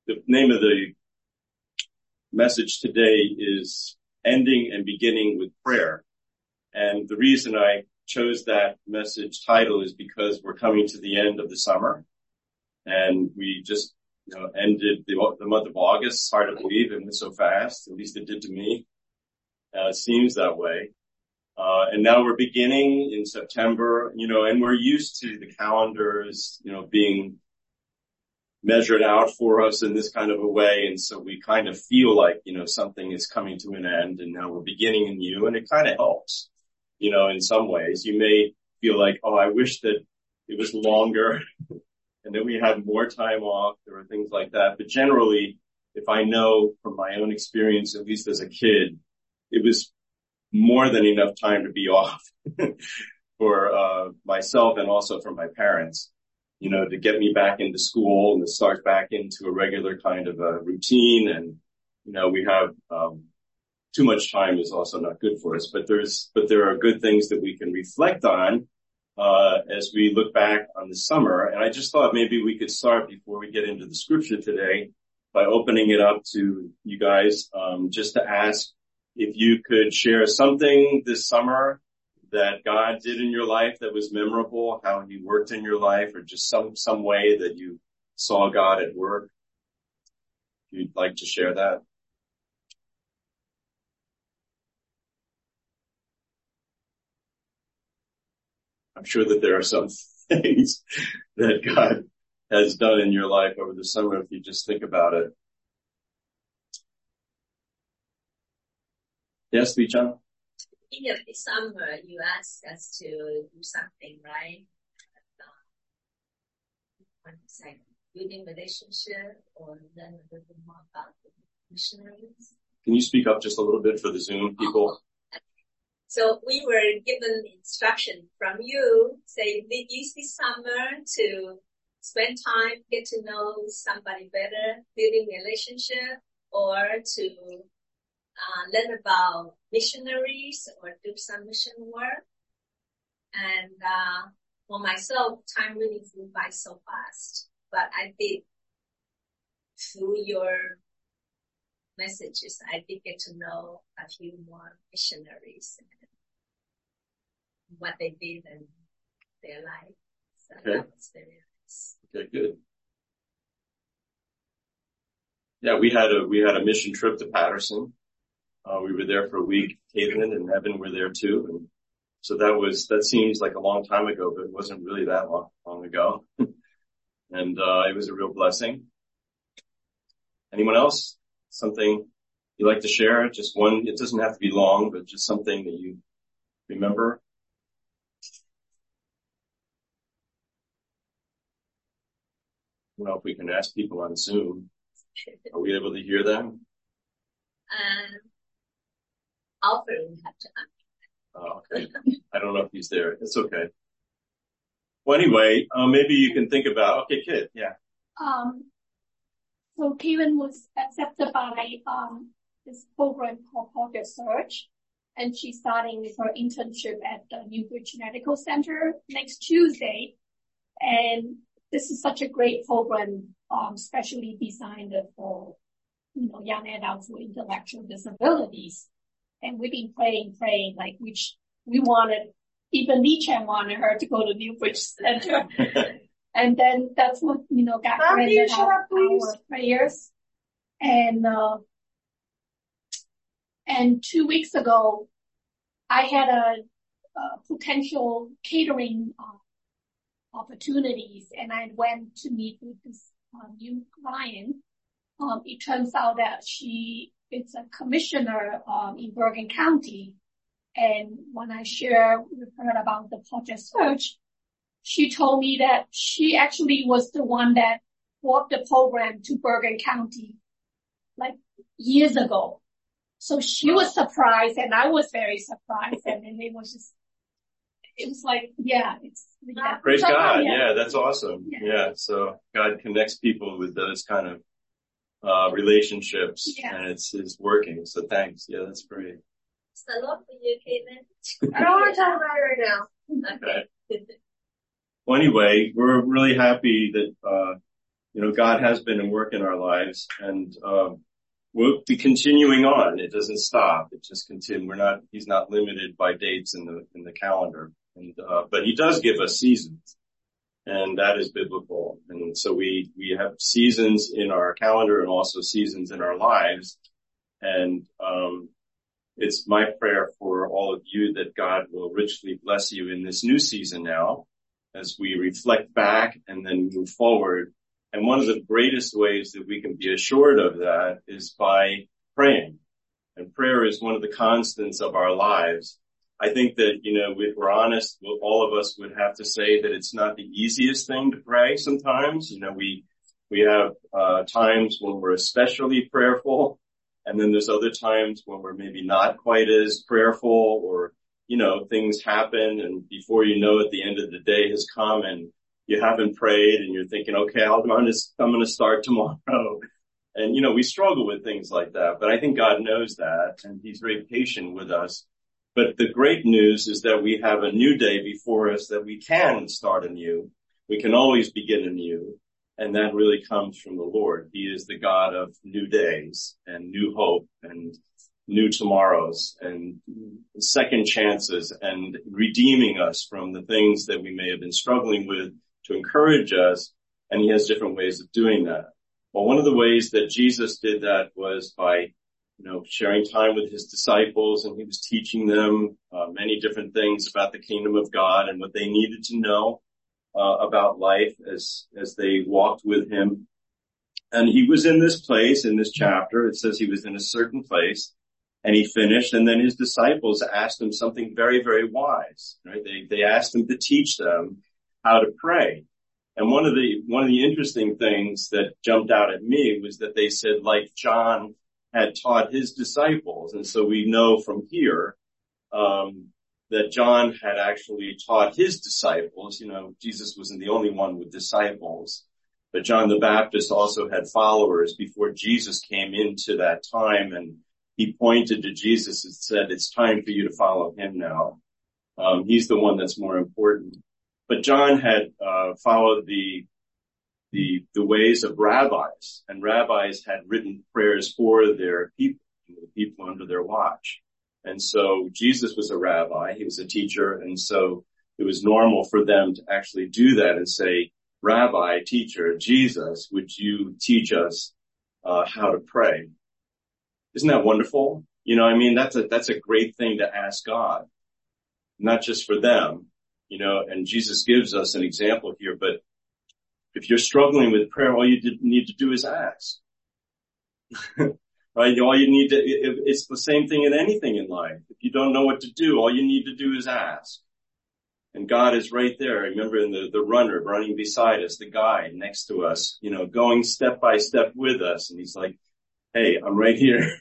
The name of the message today is Ending and Beginning with Prayer. And the reason I chose that message title is because we're coming to the end of the summer. And we just, ended the month of August. It's hard to believe it went so fast. At least it did to me. It seems that way. And now we're beginning in September, and we're used to the calendars, being measured out for us in this kind of a way. And so we kind of feel like, something is coming to an end and now we're beginning anew, and it kind of helps, in some ways. You may feel like, oh, I wish that it was longer and that we had more time off or things like that. But generally, if I know from my own experience, at least as a kid, it was more than enough time to be off for myself and also for my parents, to get me back into school and to start back into a regular kind of a routine. And, we have too much time is also not good for us, but there are good things that we can reflect on as we look back on the summer. And I just thought maybe we could start before we get into the scripture today by opening it up to you guys, just to ask if you could share something this summer that God did in your life that was memorable, how he worked in your life, or just some way that you saw God at work. If you'd like to share that. I'm sure that there are some things that God has done in your life over the summer if you just think about it. Yes, Bichang? Beginning of the summer, you asked us to do something, right? Like building relationship or learn a little bit more about the missionaries. Can you speak up just a little bit for the Zoom people? So we were given instruction from you, say, use this summer to spend time, get to know somebody better, building relationship, or to learn about missionaries or do some mission work. And for myself, time really flew by so fast. But I did, through your messages, I did get to know a few more missionaries and what they did in their life. So okay. That was very nice. Okay, good. Yeah, we had a mission trip to Patterson. We were there for a week. Caitlin and Evan were there too. And so that seems like a long time ago, but it wasn't really that long ago. And, it was a real blessing. Anyone else? Something you'd like to share? Just one, it doesn't have to be long, but just something that you remember. I don't know if we can ask people on Zoom. Are we able to hear them? Alfred will have to answer. Oh, okay. I don't know if he's there. It's okay. Well, anyway, maybe you can think about, okay, Kid, yeah. So Kevin was accepted by, this program called Project Search, and she's starting with her internship at the Newbridge Medical Center next Tuesday. And this is such a great program, especially designed for, young adults with intellectual disabilities. And we've been praying, like, which we wanted, even Nietzsche wanted her to go to Newbridge Center. And then that's what, got granted our prayers. And 2 weeks ago, I had a potential catering, opportunities, and I went to meet with this, new client. It turns out that it's a commissioner, in Bergen County. And when I shared with her about the Project Search, she told me that she actually was the one that brought the program to Bergen County like years ago. So she was surprised and I was very surprised. And then it was like, yeah. Praise God. Yeah, that's awesome. Yeah. So God connects people with those kind of relationships, and it's working. So thanks. Yeah, that's great. It's a lot for you, Caitlin. I don't want to talk about it right now. Okay. Well, anyway, we're really happy that God has been at work in our lives, and we'll be continuing on. It doesn't stop. It just continues. He's not limited by dates in the calendar. And, but he does give us seasons, and that is biblical. And so we have seasons in our calendar and also seasons in our lives. And, it's my prayer for all of you that God will richly bless you in this new season now as we reflect back and then move forward. And one of the greatest ways that we can be assured of that is by praying. And prayer is one of the constants of our lives. I think that, if we're honest, all of us would have to say that it's not the easiest thing to pray sometimes. We have times when we're especially prayerful, and then there's other times when we're maybe not quite as prayerful, or, things happen, and before you know it, the end of the day has come and you haven't prayed, and you're thinking, okay, I'm going to start tomorrow. And, we struggle with things like that, but I think God knows that, and he's very patient with us. But the great news is that we have a new day before us, that we can start anew. We can always begin anew. And that really comes from the Lord. He is the God of new days and new hope and new tomorrows and second chances, and redeeming us from the things that we may have been struggling with to encourage us. And he has different ways of doing that. Well, one of the ways that Jesus did that was by, sharing time with his disciples, and he was teaching them many different things about the kingdom of God and what they needed to know about life as they walked with him. And he was in this place, in this chapter. It says he was in a certain place, and he finished, and then his disciples asked him something very, very wise, right? They asked him to teach them how to pray. And one of the interesting things that jumped out at me was that they said, like John had taught his disciples. And so we know from here, that John had actually taught his disciples. Jesus wasn't the only one with disciples, but John the Baptist also had followers before Jesus came into that time, and he pointed to Jesus and said, it's time for you to follow him now. He's the one that's more important. But John had followed the ways of rabbis, and rabbis had written prayers for their people, the people under their watch. And so Jesus was a rabbi, he was a teacher, and so it was normal for them to actually do that and say, Rabbi, teacher, Jesus, would you teach us how to pray? Isn't that wonderful? That's a great thing to ask God, not just for them, and Jesus gives us an example here. But if you're struggling with prayer, all you need to do is ask. Right? All you need it's the same thing in anything in life. If you don't know what to do, all you need to do is ask. And God is right there. Remember, in the runner running beside us, the guide next to us, going step by step with us. And he's like, hey, I'm right here.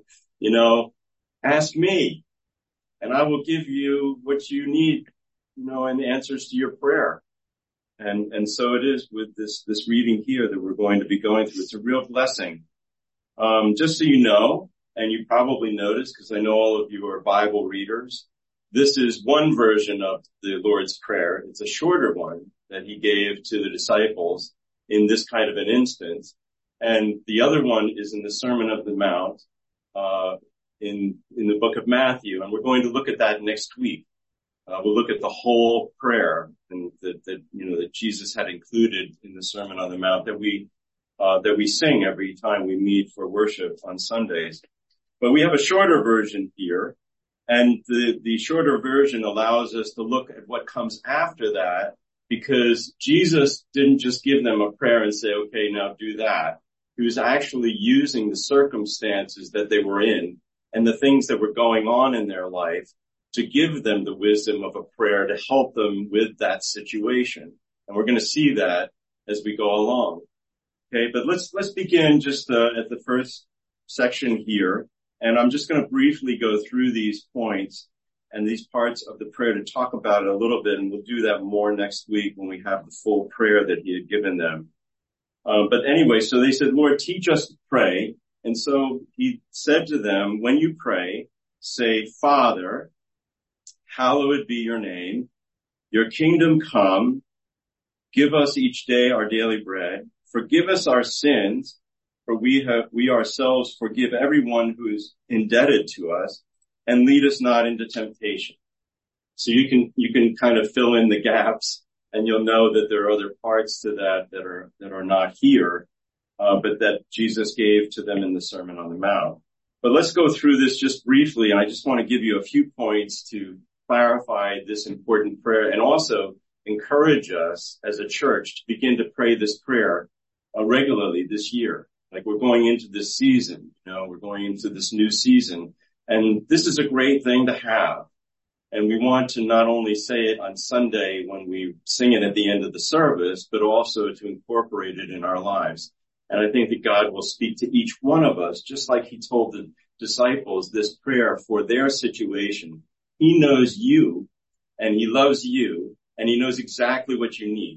Ask me and I will give you what you need, and the answers to your prayer. And so it is with this reading here that we're going to be going through. It's a real blessing. Just so you know, and you probably noticed, because I know all of you are Bible readers, this is one version of the Lord's Prayer. It's a shorter one that he gave to the disciples in this kind of an instance. And the other one is in the Sermon of the Mount, in the book of Matthew. And we're going to look at that next week. We'll look at the whole prayer and that Jesus had included in the Sermon on the Mount that we sing every time we meet for worship on Sundays. But we have a shorter version here, and the shorter version allows us to look at what comes after that, because Jesus didn't just give them a prayer and say, okay, now do that. He was actually using the circumstances that they were in and the things that were going on in their life to give them the wisdom of a prayer to help them with that situation. And we're going to see that as we go along. Okay, but let's begin just at the first section here, and I'm just going to briefly go through these points and these parts of the prayer to talk about it a little bit, and we'll do that more next week when we have the full prayer that he had given them. But anyway, so they said, Lord, teach us to pray. And so he said to them, when you pray, say, Father, hallowed be your name, your kingdom come, give us each day our daily bread, forgive us our sins, for we ourselves forgive everyone who is indebted to us, and lead us not into temptation. So you can kind of fill in the gaps, and you'll know that there are other parts to that are not here, but that Jesus gave to them in the Sermon on the Mount. But let's go through this just briefly, and I just want to give you a few points to clarify this important prayer, and also encourage us as a church to begin to pray this prayer regularly this year. Like, we're going into this season, we're going into this new season, and this is a great thing to have. And we want to not only say it on Sunday when we sing it at the end of the service, but also to incorporate it in our lives. And I think that God will speak to each one of us, just like he told the disciples this prayer for their situation. He knows you, and he loves you, and he knows exactly what you need.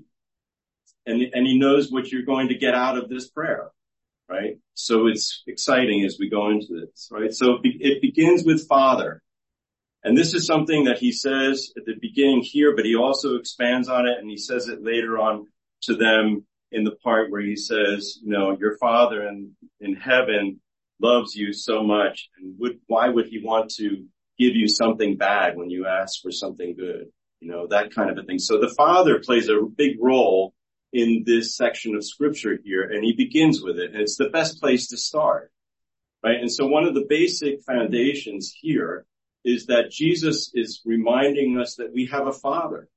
And he knows what you're going to get out of this prayer, right? So it's exciting as we go into this, right? So it begins with Father. And this is something that he says at the beginning here, but he also expands on it, and he says it later on to them in the part where he says, your Father in heaven loves you so much, and why would he want to give you something bad when you ask for something good? That kind of a thing. So the Father plays a big role in this section of scripture here, and he begins with it, and it's the best place to start, right? And so one of the basic foundations here is that Jesus is reminding us that we have a Father,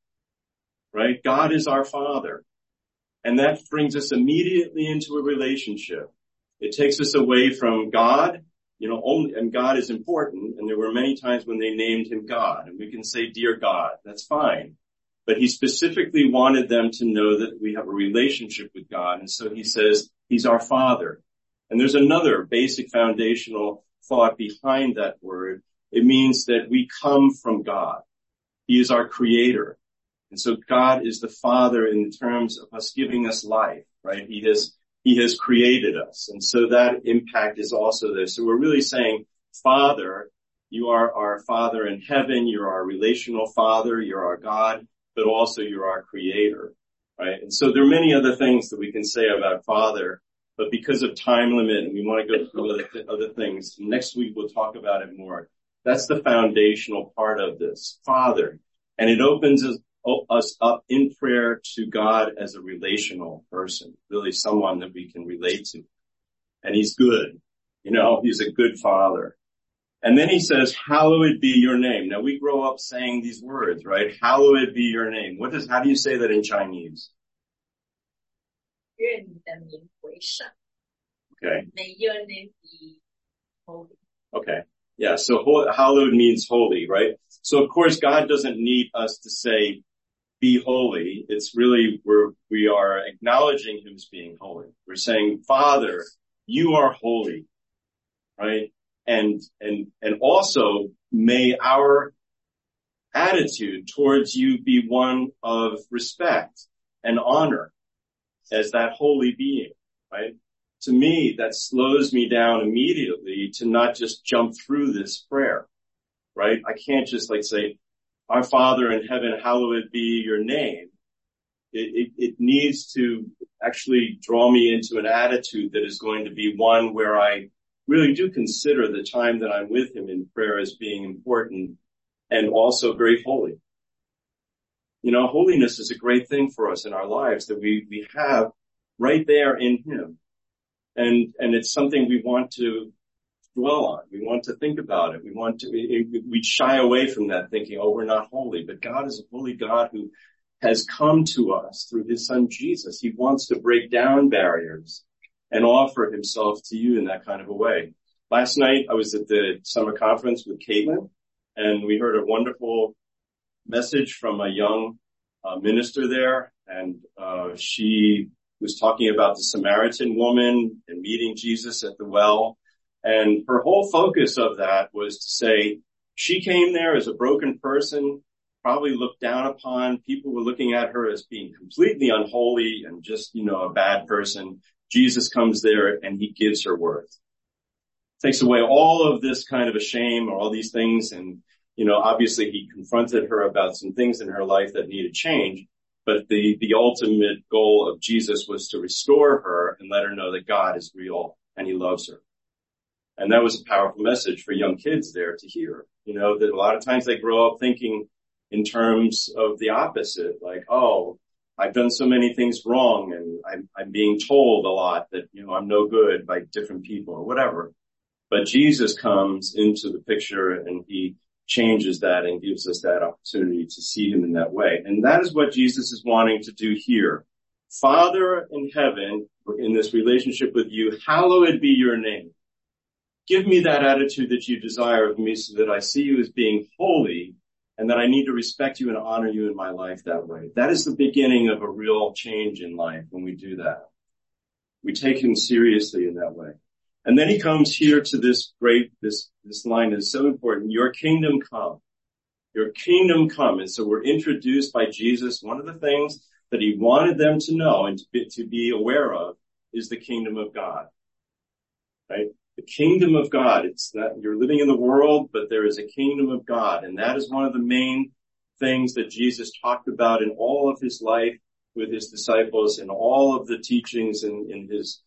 right? God is our Father. And that brings us immediately into a relationship. It takes us away from God, and God is important. And there were many times when they named him God, and we can say, dear God, that's fine. But he specifically wanted them to know that we have a relationship with God. And so he says he's our Father. And there's another basic foundational thought behind that word. It means that we come from God. He is our creator. And so God is the Father in terms of us giving us life, right? He has created us. And so that impact is also there. So we're really saying, Father, you are our Father in heaven. You're our relational Father. You're our God, but also you're our creator, right? And so there are many other things that we can say about Father, but because of time limit, and we want to go through other things, next week we'll talk about it more. That's the foundational part of this, Father. And it opens us up in prayer to God as a relational person, really someone that we can relate to. And he's good. He's a good Father. And then he says, hallowed be your name. Now, we grow up saying these words, right? Hallowed be your name. how do you say that in Chinese? 愿你的名为圣. Okay. May your name be holy. Okay. Yeah, so hallowed means holy, right? So of course God doesn't need us to say, be holy. It's really we are acknowledging him as being holy. We're saying, Father, you are holy, right? And also may our attitude towards you be one of respect and honor as that holy being, right? To me, that slows me down immediately to not just jump through this prayer, right? I can't just say, our Father in heaven, hallowed be your name. It needs to actually draw me into an attitude that is going to be one where I really do consider the time that I'm with him in prayer as being important and also very holy. Holiness is a great thing for us in our lives that we have right there in him. And it's something we want to dwell on. We want to think about it. We shy away from that thinking, we're not holy. But God is a holy God who has come to us through his son Jesus. He wants to break down barriers and offer himself to you in that kind of a way. Last night I was at the summer conference with Caitlin, and we heard a wonderful message from a young minister there, and she was talking about the Samaritan woman and meeting Jesus at the well. And her whole focus of that was to say she came there as a broken person, probably looked down upon. People were looking at her as being completely unholy and just, a bad person. Jesus comes there and he gives her worth. Takes away all of this kind of a shame or all these things. And, obviously he confronted her about some things in her life that needed change. But the ultimate goal of Jesus was to restore her and let her know that God is real and he loves her. And that was a powerful message for young kids there to hear. You know, that a lot of times they grow up thinking in terms of the opposite, like, oh, I've done so many things wrong and I'm being told a lot that, you know, I'm no good by different people or whatever. But Jesus comes into the picture and he changes that and gives us that opportunity to see him in that way. And that is what Jesus is wanting to do here. Father in heaven, in this relationship with you, hallowed be your name. Give me that attitude that you desire of me so that I see you as being holy and that I need to respect you and honor you in my life that way. That is the beginning of a real change in life when we do that. We take him seriously in that way. And then he comes here to this line is so important. Your kingdom come. Your kingdom come. And so we're introduced by Jesus. One of the things that he wanted them to know and to be aware of is the kingdom of God. Right? The kingdom of God. It's that you're living in the world, but there is a kingdom of God. And that is one of the main things that Jesus talked about in all of his life with his disciples and all of the teachings in his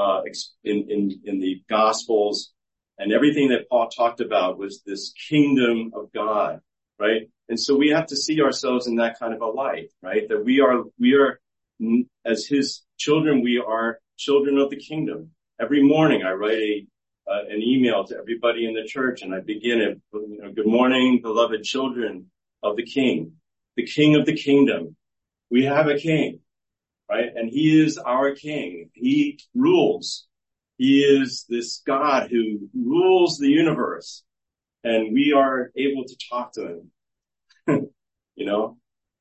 in the Gospels, and everything that Paul talked about was this kingdom of God, right? And so we have to see ourselves in that kind of a light, right? That we are as his children, we are children of the kingdom. Every morning I write an email to everybody in the church and I begin it, good morning, beloved children of the King of the kingdom. We have a king. Right? And he is our king. He rules. He is this God who rules the universe. And we are able to talk to him. You know?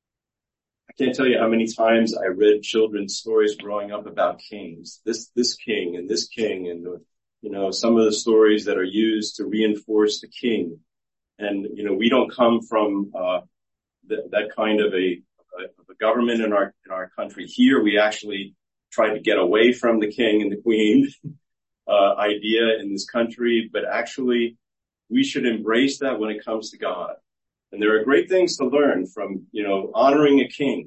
I can't tell you how many times I read children's stories growing up about kings. This king and this king and, you know, some of the stories that are used to reinforce the king. And, you know, we don't come from, that kind of a government in our country. Here we actually try to get away from the king and the queen idea in this country, but actually we should embrace that when it comes to God. And there are great things to learn from, you know, honoring a king,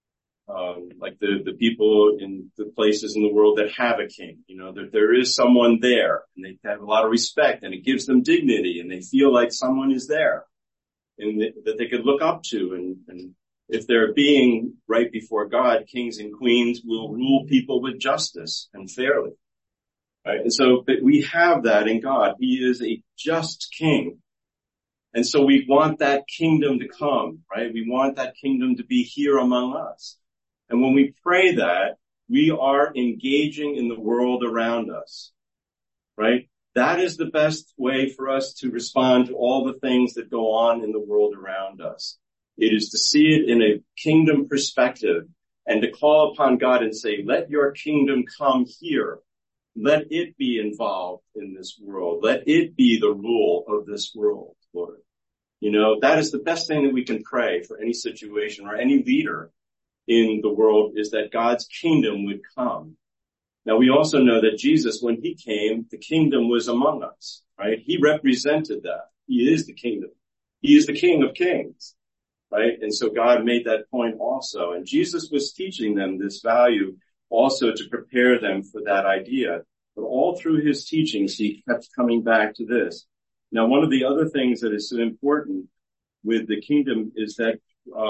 like the people in the places in the world that have a king. You know, that there is someone there and they have a lot of respect and it gives them dignity and they feel like someone is there and that they could look up to. And if they're being right before God, kings and queens will rule people with justice and fairly. Right? And so, but we have that in God. He is a just king. And so we want that kingdom to come, right? We want that kingdom to be here among us. And when we pray that, we are engaging in the world around us, right? That is the best way for us to respond to all the things that go on in the world around us. It is to see it in a kingdom perspective and to call upon God and say, let your kingdom come here. Let it be involved in this world. Let it be the rule of this world, Lord. You know, that is the best thing that we can pray for any situation or any leader in the world, is that God's kingdom would come. Now we also know that Jesus, when he came, the kingdom was among us, right? He represented that. He is the kingdom. He is the King of Kings. Right? And so God made that point also. And Jesus was teaching them this value also to prepare them for that idea. But all through his teachings, he kept coming back to this. Now, one of the other things that is so important with the kingdom is that,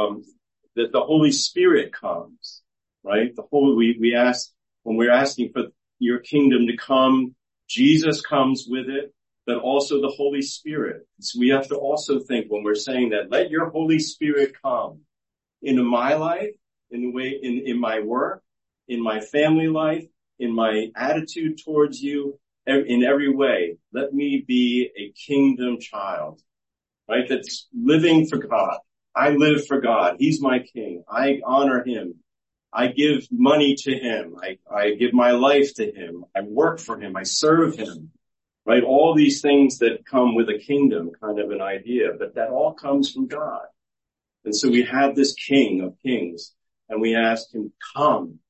that the Holy Spirit comes, right? We ask, when we're asking for your kingdom to come, Jesus comes with it. But also the Holy Spirit. So we have to also think when we're saying that, let your Holy Spirit come into my life, in my work, in my family life, in my attitude towards you, in every way. Let me be a kingdom child, right? That's living for God. I live for God. He's my king. I honor him. I give money to him. I give my life to him. I work for him. I serve him. Right? All these things that come with a kingdom, kind of an idea, but that all comes from God. And so we have this King of Kings and we ask him, come,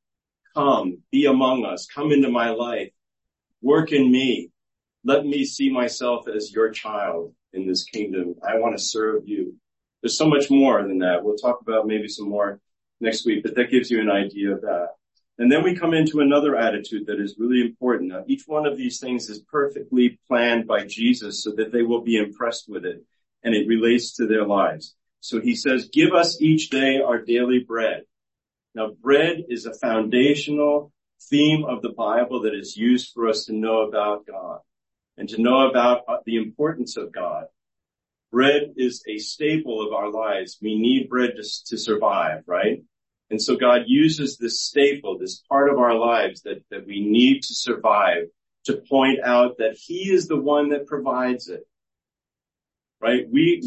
be among us, come into my life, work in me. Let me see myself as your child in this kingdom. I want to serve you. There's so much more than that. We'll talk about maybe some more next week, but that gives you an idea of that. And then we come into another attitude that is really important. Now, each one of these things is perfectly planned by Jesus so that they will be impressed with it, and it relates to their lives. So he says, give us each day our daily bread. Now, bread is a foundational theme of the Bible that is used for us to know about God and to know about the importance of God. Bread is a staple of our lives. We need bread to survive, right? And so God uses this staple, this part of our lives that we need to survive, to point out that he is the one that provides it. Right?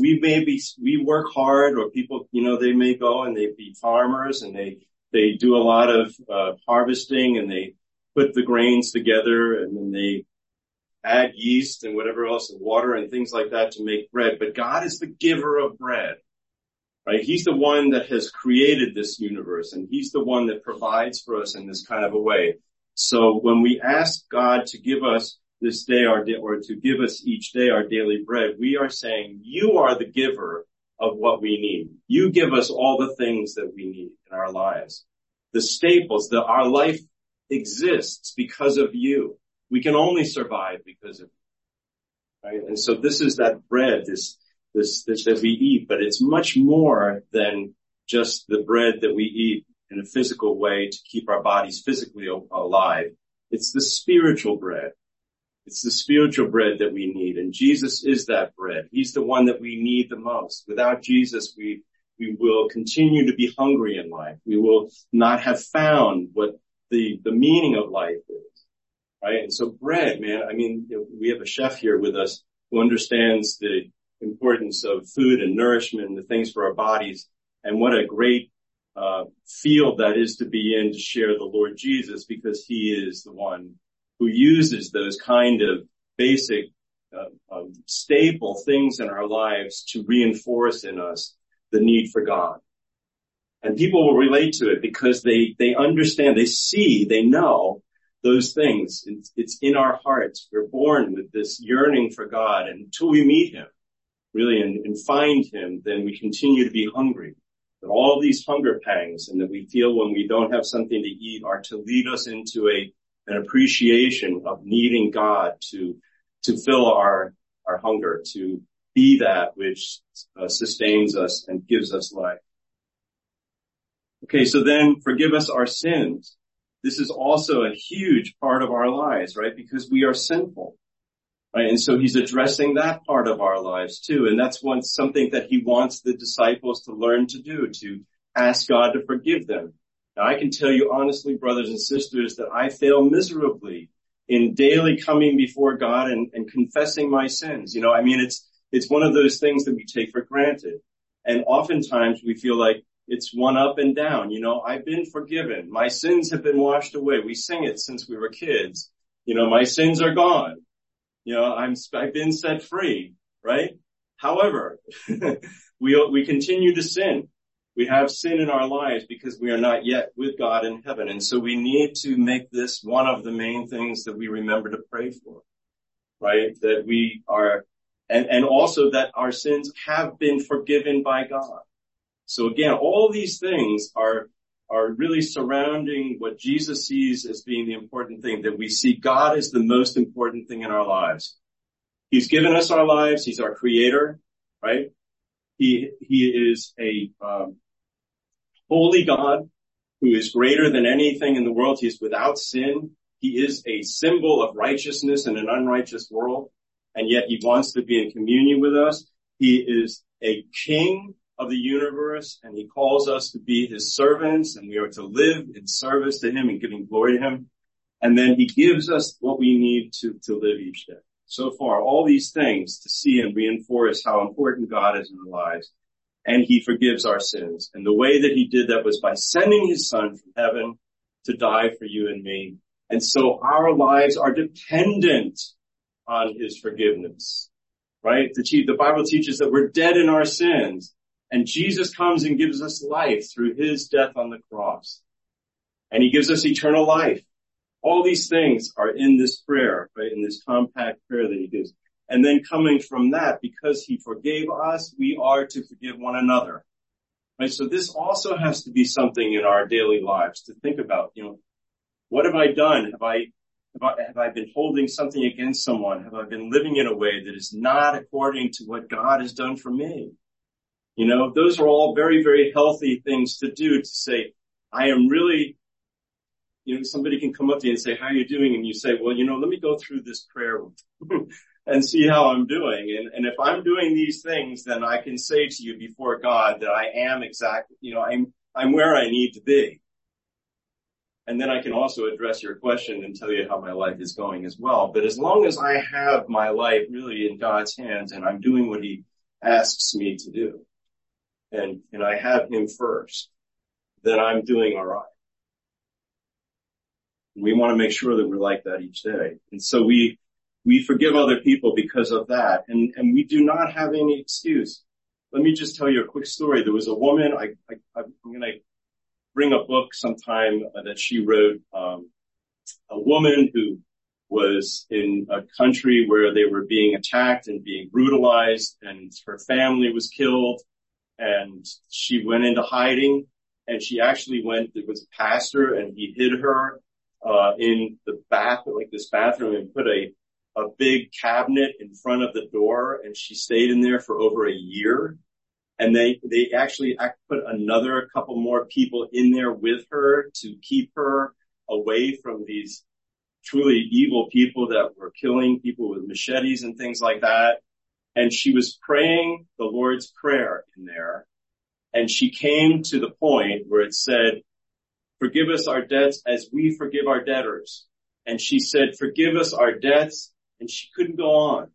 We work hard, or people, they may go and they be farmers and they do a lot of harvesting, and they put the grains together, and then they add yeast and whatever else, and water and things like that to make bread. But God is the giver of bread, right? He's the one that has created this universe, and he's the one that provides for us in this kind of a way. So when we ask God to give us this day or to give us each day our daily bread, we are saying, you are the giver of what we need. You give us all the things that we need in our lives. The staples, our life exists because of you. We can only survive because of you. Right? And so this is that bread, this that we eat, but it's much more than just the bread that we eat in a physical way to keep our bodies physically alive. It's the spiritual bread. It's the spiritual bread that we need. And Jesus is that bread. He's the one that we need the most. Without Jesus, we will continue to be hungry in life. We will not have found what the meaning of life is. Right? And so bread, man, we have a chef here with us who understands the importance of food and nourishment and the things for our bodies, and what a great field that is to be in to share the Lord Jesus, because he is the one who uses those kind of basic staple things in our lives to reinforce in us the need for God. And people will relate to it because they understand, they see, they know those things. It's in our hearts. We're born with this yearning for God, and until we meet him, really, and find him, then we continue to be hungry. But all these hunger pangs and that we feel when we don't have something to eat are to lead us into an appreciation of needing God to fill our hunger, to be that which sustains us and gives us life. Okay, so then forgive us our sins. This is also a huge part of our lives, right? Because we are sinful, right? And so he's addressing that part of our lives too. And that's something that he wants the disciples to learn to do, to ask God to forgive them. Now, I can tell you honestly, brothers and sisters, that I fail miserably in daily coming before God and confessing my sins. It's one of those things that we take for granted. And oftentimes we feel like it's one up and down. I've been forgiven. My sins have been washed away. We sing it since we were kids. My sins are gone. I've been set free, right? However, we continue to sin. We have sin in our lives because we are not yet with God in heaven. And so we need to make this one of the main things that we remember to pray for, right? That we are, and also that our sins have been forgiven by God. So again, all these things are really surrounding what Jesus sees as being the important thing, that we see God as the most important thing in our lives. He's given us our lives. He's our creator, right? He is a holy God who is greater than anything in the world. He is without sin. He is a symbol of righteousness in an unrighteous world, and yet he wants to be in communion with us. He is a king of the universe, and he calls us to be his servants, and we are to live in service to him and giving glory to him. And then he gives us what we need to live each day. So far, all these things to see and reinforce how important God is in our lives. And he forgives our sins. And the way that he did that was by sending his son from heaven to die for you and me. And so our lives are dependent on his forgiveness, right? The Bible teaches that we're dead in our sins. And Jesus comes and gives us life through his death on the cross. And he gives us eternal life. All these things are in this prayer, right? In this compact prayer that he gives. And then coming from that, because he forgave us, we are to forgive one another. right? So this also has to be something in our daily lives to think about, what have I done? Have I been holding something against someone? Have I been living in a way that is not according to what God has done for me? Those are all very, very healthy things to do, to say, I am really, somebody can come up to you and say, how are you doing? And you say, well, let me go through this prayer and see how I'm doing. And if I'm doing these things, then I can say to you before God that I am exactly, I'm where I need to be. And then I can also address your question and tell you how my life is going as well. But as long as I have my life really in God's hands and I'm doing what he asks me to do, and I have him first, then I'm doing all right. We want to make sure that we're like that each day. And so we forgive other people because of that. And we do not have any excuse. Let me just tell you a quick story. There was a woman, I'm going to bring a book sometime that she wrote, a woman who was in a country where they were being attacked and being brutalized, and her family was killed, and she went into hiding, and she actually there was a pastor, and he hid her in the this bathroom, and put a big cabinet in front of the door, and she stayed in there for over a year. And they actually put another couple more people in there with her to keep her away from these truly evil people that were killing people with machetes and things like that. And she was praying the Lord's Prayer in there. And she came to the point where it said, forgive us our debts as we forgive our debtors. And she said, forgive us our debts. And she couldn't go on.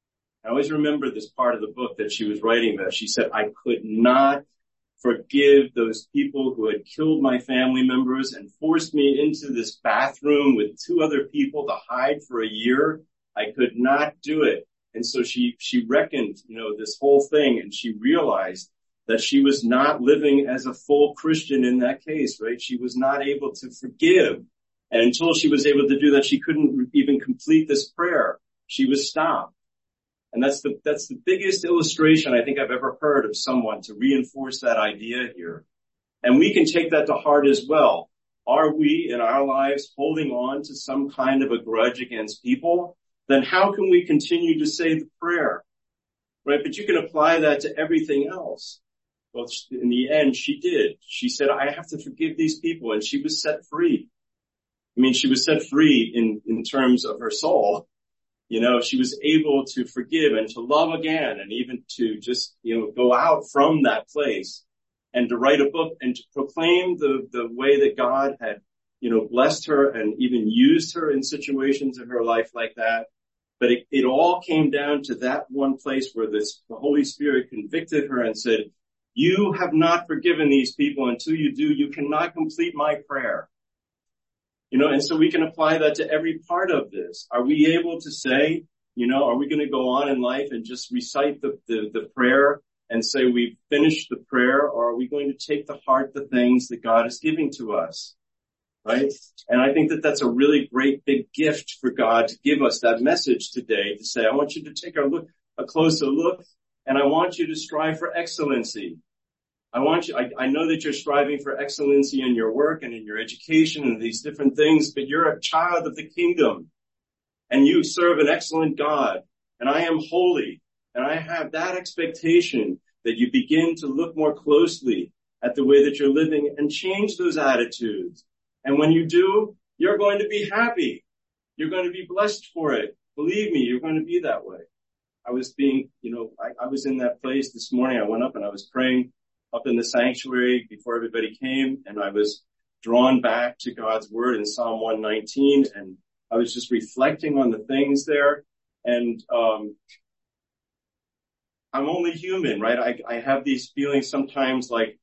I always remember this part of the book that she was writing about. She said, I could not forgive those people who had killed my family members and forced me into this bathroom with two other people to hide for a year. I could not do it. And so she reckoned, this whole thing, and she realized that she was not living as a full Christian in that case, right? She was not able to forgive. And until she was able to do that, she couldn't even complete this prayer. She was stopped. And that's the biggest illustration I think I've ever heard of someone to reinforce that idea here. And we can take that to heart as well. Are we in our lives holding on to some kind of a grudge against people? Then how can we continue to say the prayer? Right? But you can apply that to everything else. Well, in the end, she did. She said, I have to forgive these people. And she was set free. She was set free in terms of her soul. She was able to forgive and to love again, and even to just, go out from that place and to write a book and to proclaim the way that God had, blessed her and even used her in situations in her life like that. But it all came down to that one place where the Holy Spirit convicted her and said, you have not forgiven these people. Until you do, you cannot complete my prayer. And so we can apply that to every part of this. Are we able to say, are we going to go on in life and just recite the prayer and say we've finished the prayer, or are we going to take to heart the things that God is giving to us? Right? And I think that that's a really great big gift for God to give us that message today, to say, I want you to take a closer look, and I want you to strive for excellency. I know that you're striving for excellency in your work and in your education and these different things, but you're a child of the kingdom and you serve an excellent God, and I am holy, and I have that expectation that you begin to look more closely at the way that you're living and change those attitudes. And when you do, you're going to be happy. You're going to be blessed for it. Believe me, you're going to be that way. I was in that place this morning. I went up and I was praying up in the sanctuary before everybody came, and I was drawn back to God's word in Psalm 119, and I was just reflecting on the things there. And I'm only human, right? I have these feelings sometimes like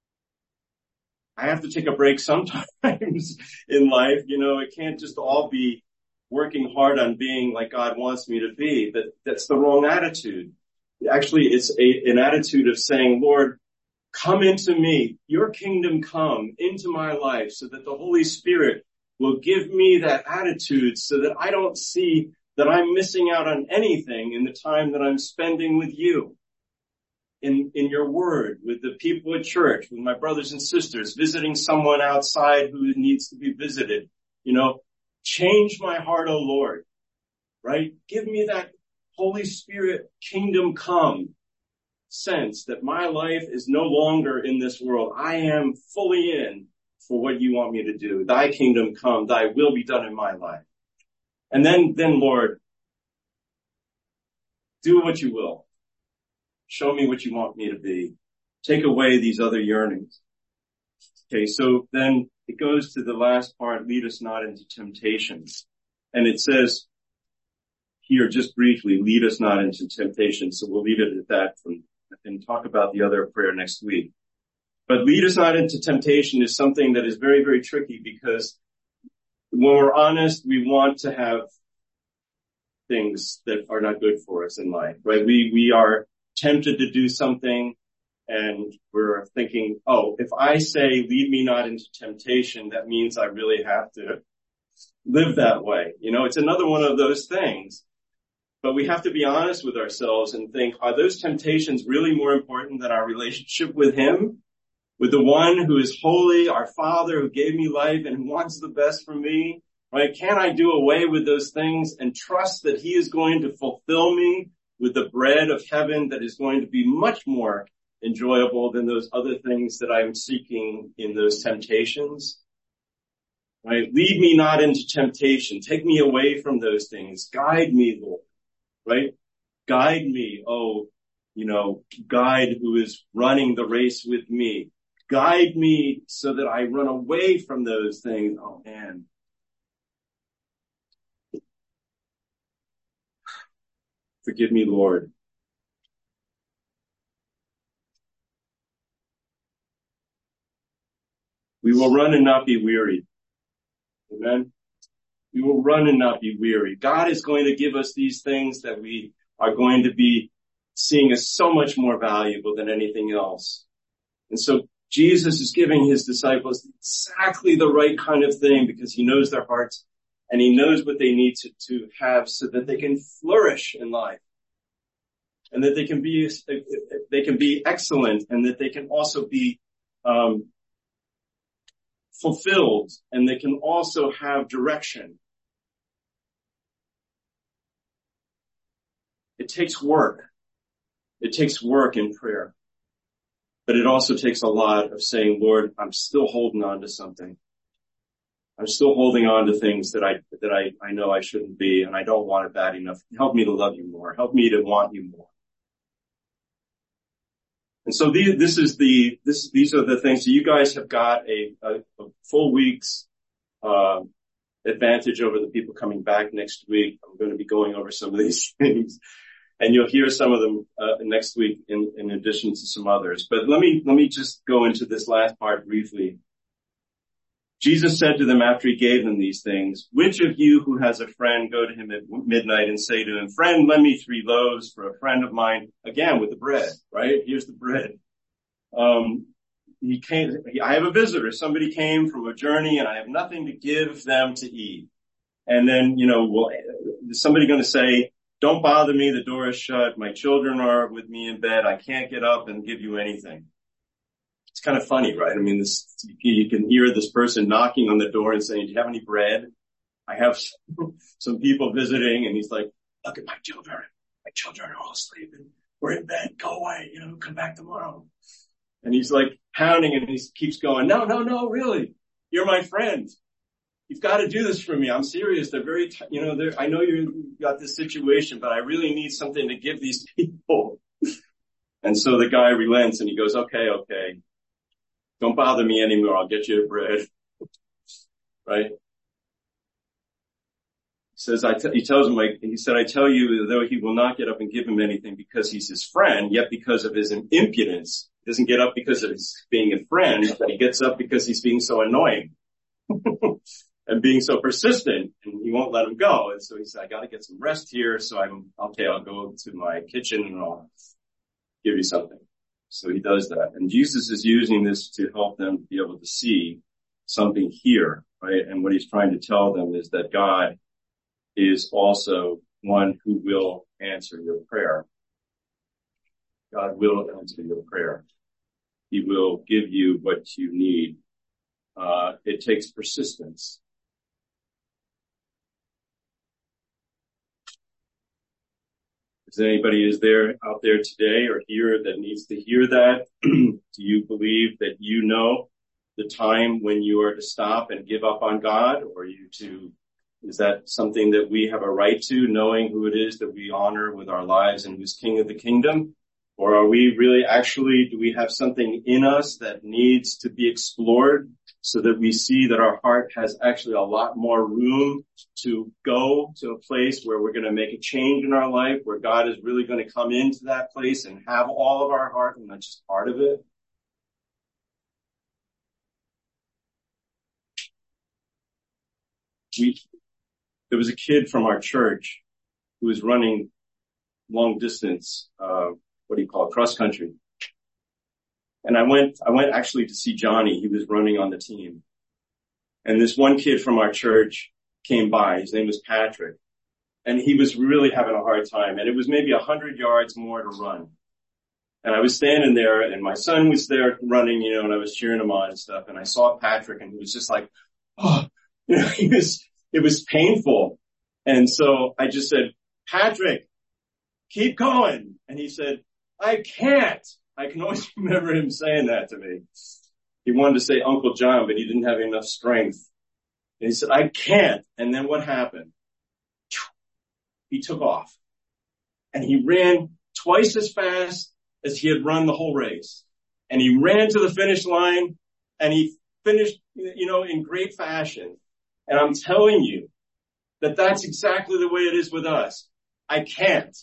I have to take a break sometimes in life. It can't just all be working hard on being like God wants me to be. That's the wrong attitude. Actually, it's an attitude of saying, Lord, come into me, your kingdom come into my life, so that the Holy Spirit will give me that attitude so that I don't see that I'm missing out on anything in the time that I'm spending with you. in your word, with the people at church, with my brothers and sisters, visiting someone outside who needs to be visited. Change my heart, O Lord, right? Give me that Holy Spirit kingdom come sense that my life is no longer in this world. I am fully in for what you want me to do. Thy kingdom come, thy will be done in my life. And then Lord, do what you will. Show me what you want me to be. Take away these other yearnings. Okay, so then it goes to the last part, lead us not into temptation. And it says here just briefly, lead us not into temptation. So we'll leave it at that and talk about the other prayer next week. But lead us not into temptation is something that is very, very tricky, because when we're honest, we want to have things that are not good for us in life, right? We are tempted to do something and we're thinking, oh, if I say lead me not into temptation, that means I really have to live that way. It's another one of those things. But we have to be honest with ourselves and think, are those temptations really more important than our relationship with him? With the one who is holy, our Father who gave me life and who wants the best for me, right? Can I do away with those things and trust that he is going to fulfill me with the bread of heaven that is going to be much more enjoyable than those other things that I'm seeking in those temptations? Right? Lead me not into temptation. Take me away from those things. Guide me, Lord. Right? Guide me, guide who is running the race with me. Guide me so that I run away from those things. Oh man. Forgive me, Lord. We will run and not be weary. Amen. We will run and not be weary. God is going to give us these things that we are going to be seeing as so much more valuable than anything else. And so Jesus is giving his disciples exactly the right kind of thing, because he knows their hearts and he knows what they need to have so that they can flourish in life, and that they can be excellent, and that they can also be fulfilled, and they can also have direction. It takes work. It takes work in prayer. But it also takes a lot of saying, Lord, I'm still holding on to something. I'm still holding on to things that I know I shouldn't be, and I don't want it bad enough. Help me to love you more. Help me to want you more. And so these are the things. So you guys have got a full week's advantage over the people coming back next week. I'm going to be going over some of these things, and you'll hear some of them next week in addition to some others. But let me just go into this last part briefly. Jesus said to them after he gave them these things, which of you who has a friend go to him at midnight and say to him, friend, lend me 3 loaves for a friend of mine, again with the bread, right? Here's the bread. I have a visitor. Somebody came from a journey and I have nothing to give them to eat. And then, is somebody going to say, don't bother me. The door is shut. My children are with me in bed. I can't get up and give you anything. It's kind of funny, right? I mean, you can hear this person knocking on the door and saying, do you have any bread? I have some people visiting, and he's like, look at my children. My children are all sleeping. We're in bed. Go away. Come back tomorrow. And he's like pounding, and he keeps going, no, really. You're my friend. You've got to do this for me. I'm serious. They're very, I know you've got this situation, but I really need something to give these people. And so the guy relents and he goes, okay. Don't bother me anymore. I'll get you the bread. Right? He tells him, he said, I tell you, though he will not get up and give him anything because he's his friend, yet because of his impudence, he doesn't get up because of his being a friend, but he gets up because he's being so annoying and being so persistent, and he won't let him go. And so he said, I got to get some rest here. So I'll go to my kitchen and I'll give you something. So he does that. And Jesus is using this to help them be able to see something here, right? And what he's trying to tell them is that God is also one who will answer your prayer. God will answer your prayer. He will give you what you need. It takes persistence. Is anybody out there today or here that needs to hear that? Do you believe that you know the time when you are to stop and give up on God, or is that something that we have a right to, knowing who it is that we honor with our lives and who's King of the kingdom? Or are we really do we have something in us that needs to be explored so that we see that our heart has actually a lot more room to go to a place where we're going to make a change in our life, where God is really going to come into that place and have all of our heart and not just part of it? There was a kid from our church who was running long distance, cross country. And I went actually to see Johnny. He was running on the team. And this one kid from our church came by. His name was Patrick. And he was really having a hard time. And it was maybe 100 yards more to run. And I was standing there and my son was there running, and I was cheering him on and stuff. And I saw Patrick and he was just like, it was painful. And so I just said, Patrick, keep going. And he said, I can't. I can always remember him saying that to me. He wanted to say Uncle John, but he didn't have enough strength. And he said, I can't. And then what happened? He took off. And he ran twice as fast as he had run the whole race. And he ran to the finish line and he finished, in great fashion. And I'm telling you that that's exactly the way it is with us. I can't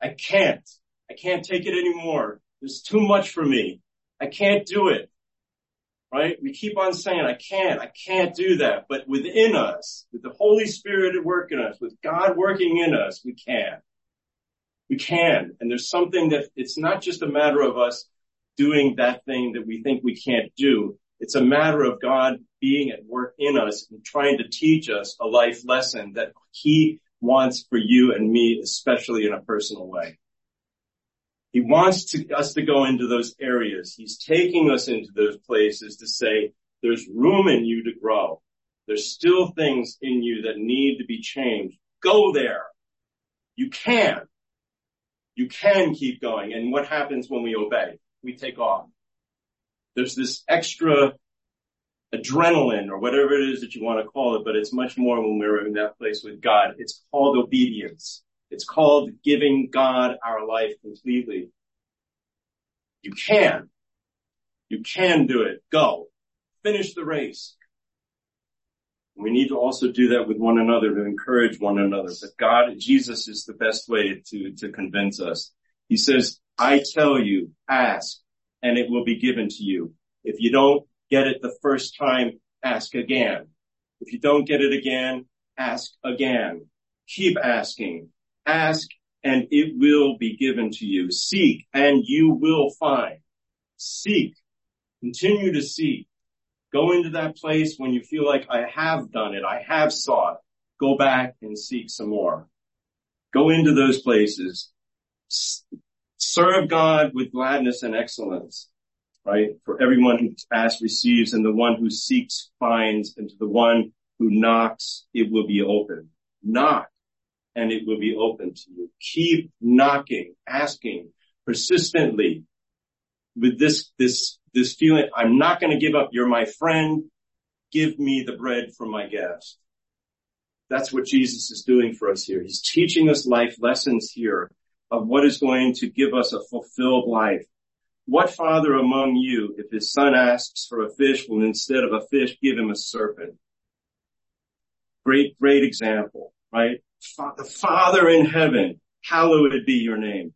take it anymore. There's too much for me. I can't do it. Right? We keep on saying, I can't do that. But within us, with the Holy Spirit at work in us, with God working in us, we can. We can. And there's something that it's not just a matter of us doing that thing that we think we can't do. It's a matter of God being at work in us and trying to teach us a life lesson that He wants for you and me, especially in a personal way. He wants us to go into those areas. He's taking us into those places to say, there's room in you to grow. There's still things in you that need to be changed. Go there. You can. You can keep going. And what happens when we obey? We take off. There's this extra adrenaline or whatever it is that you want to call it, but it's much more when we're in that place with God. It's called obedience. It's called giving God our life completely. You can. You can do it. Go. Finish the race. We need to also do that with one another, to encourage one another. But Jesus is the best way to convince us. He says, I tell you, ask, and it will be given to you. If you don't get it the first time, ask again. If you don't get it again, ask again. Keep asking. Ask, and it will be given to you. Seek, and you will find. Seek. Continue to seek. Go into that place when you feel like I have done it. I have sought. Go back and seek some more. Go into those places. Serve God with gladness and excellence. Right? For everyone who asks receives, and the one who seeks finds, and to the one who knocks it will be open. Knock, and it will be open to you. Keep knocking, asking persistently with this feeling, I'm not going to give up. You're my friend. Give me the bread from my guest. That's what Jesus is doing for us here. He's teaching us life lessons here of what is going to give us a fulfilled life. What father among you, if his son asks for a fish, will instead of a fish give him a serpent? Great example, right? The Father in heaven, hallowed be your name.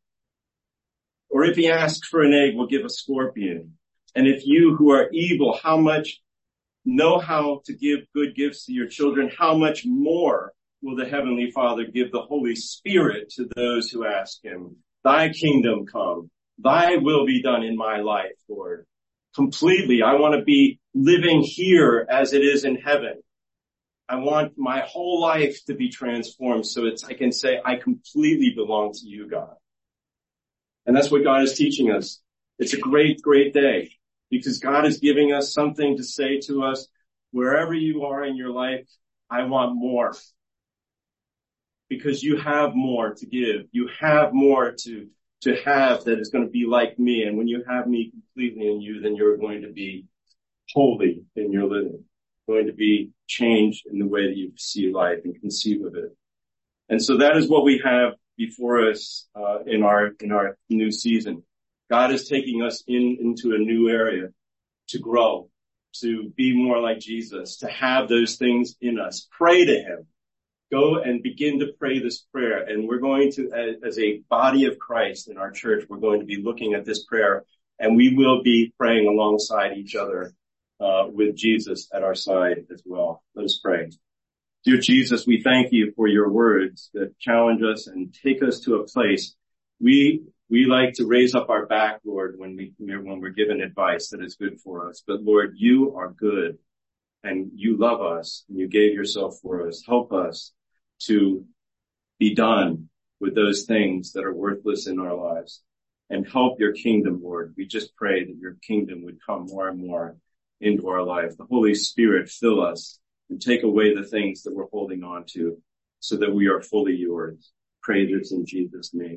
Or if he asks for an egg, will give a scorpion. And if you who are evil, how much know how to give good gifts to your children, how much more will the Heavenly Father give the Holy Spirit to those who ask him? Thy kingdom come. Thy will be done in my life, Lord. Completely. I want to be living here as it is in heaven. I want my whole life to be transformed so I can say I completely belong to you, God. And that's what God is teaching us. It's a great, great day because God is giving us something to say to us. Wherever you are in your life, I want more. Because you have more to give. You have more to have that is going to be like me. And when you have me completely in you, then you're going to be holy in your living. Going to be changed in the way that you see life and conceive of it. And so that is what we have before us, in our new season. God is taking us into a new area to grow, to be more like Jesus, to have those things in us. Pray to him. Go and begin to pray this prayer. And we're going to, as a body of Christ in our church, we're going to be looking at this prayer and we will be praying alongside each other, with Jesus at our side as well. Let us pray. Dear Jesus, we thank you for your words that challenge us and take us to a place. We like to raise up our back, Lord, when we're given advice that is good for us. But Lord, you are good and you love us and you gave yourself for us. Help us to be done with those things that are worthless in our lives and help your kingdom, Lord. We just pray that your kingdom would come more and more into our life. The Holy Spirit fill us and take away the things that we're holding on to so that we are fully yours. Pray this in Jesus' name.